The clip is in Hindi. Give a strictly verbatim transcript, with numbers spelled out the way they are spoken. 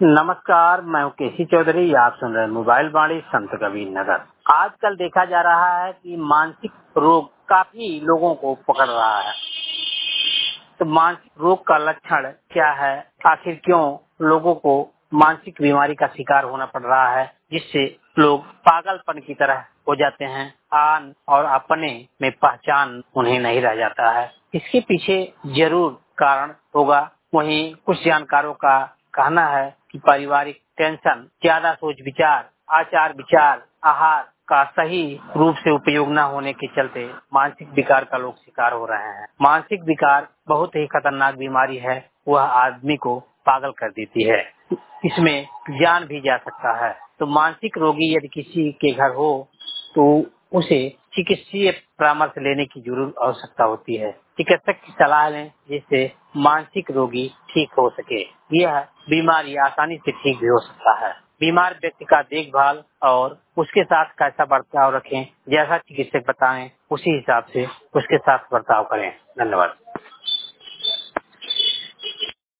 नमस्कार, मैं हूँ केसी चौधरी। आप सुन रहे हैं मोबाइल वाणी संत कबीर नगर। आजकल देखा जा रहा है कि मानसिक रोग काफी लोगों को पकड़ रहा है। तो मानसिक रोग का लक्षण क्या है, आखिर क्यों लोगों को मानसिक बीमारी का शिकार होना पड़ रहा है, जिससे लोग पागलपन की तरह हो जाते हैं, आन और अपने में पहचान उन्हें नहीं रह जाता है। इसके पीछे जरूर कारण होगा। वहीं कुछ जानकारों का कहना है कि पारिवारिक टेंशन, ज्यादा सोच विचार, आचार विचार, आहार का सही रूप से उपयोग न होने के चलते मानसिक विकार का लोग शिकार हो रहे हैं। मानसिक विकार बहुत ही खतरनाक बीमारी है। वह आदमी को पागल कर देती है। इसमें जान भी जा सकता है। तो मानसिक रोगी यदि किसी के घर हो तो उसे चिकित्सीय परामर्श लेने की जरूर आवश्यकता होती है। चिकित्सक की सलाह लें, जिससे मानसिक रोगी ठीक हो सके। यह बीमारी आसानी से ठीक भी हो सकता है। बीमार व्यक्ति का देखभाल और उसके साथ कैसा बर्ताव रखें, जैसा चिकित्सक बताएं उसी हिसाब से उसके साथ बर्ताव करें। धन्यवाद।